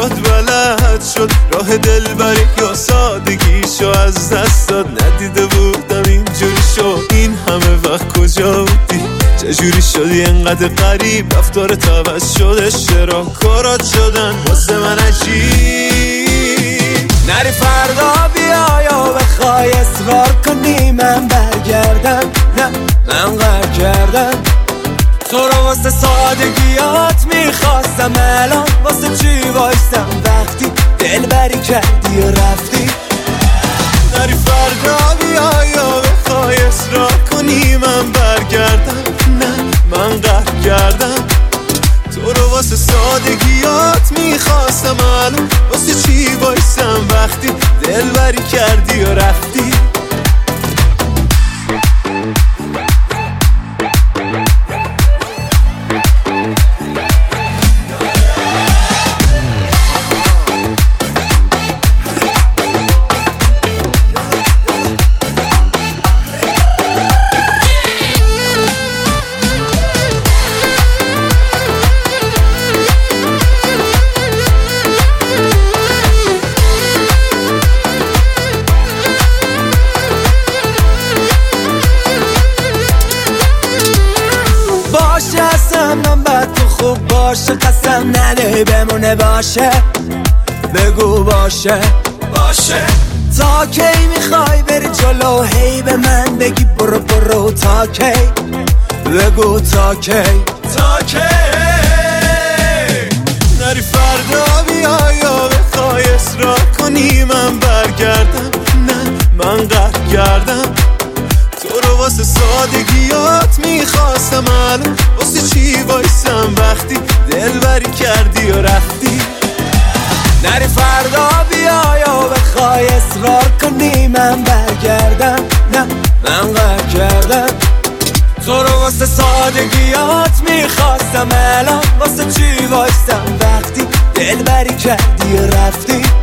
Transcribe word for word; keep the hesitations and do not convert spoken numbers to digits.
شد بلد شد راه دل بری یا سادگیشو از دست داد. ندیده بودم اینجوری شد این همه وقت کجا بودی؟ چجوری شدی انقدر غریب؟ رفتار عوض شد، اشتراکارات شدن واسه من عجیب. نری فردا بیا یا بخوای اصرار کنی من برگردم، نه من قهر کردم. تو رو واسه سادگیات میخواستم، الان واسه چی وایستم وقتی دل بری کردی و رفتی؟ نری فردا بیا یا بخوای اصرار کنی من برگردم، نه من قهر کردم. تو رو واسه سادگیات میخواستم، الان واسه چی وایستم وقتی دل بری کردی و رفتی؟ من بعد تو خوب باشه، قسم نده بمونه باشه، بگو باشه باشه. تا کی میخوای بری جلو هی به من بگی برو برو؟ تا کی بگو تا کی تا کی؟ نری فردا بیا یا بخوای اصرار کنی من برگردم، نه من قهر کردم. تو رو واسه سادگیات میخواستم، الان واسه چی وایستم وقتی دل بری کردی و رفتی؟ نری فردا بیا یا بخوای اصرار کنی من برگردم، نه من قهر کردم. تو رو واسه سادگیات میخواستم، الان واسه چی وایستم وقتی دل بری کردی و رفتی؟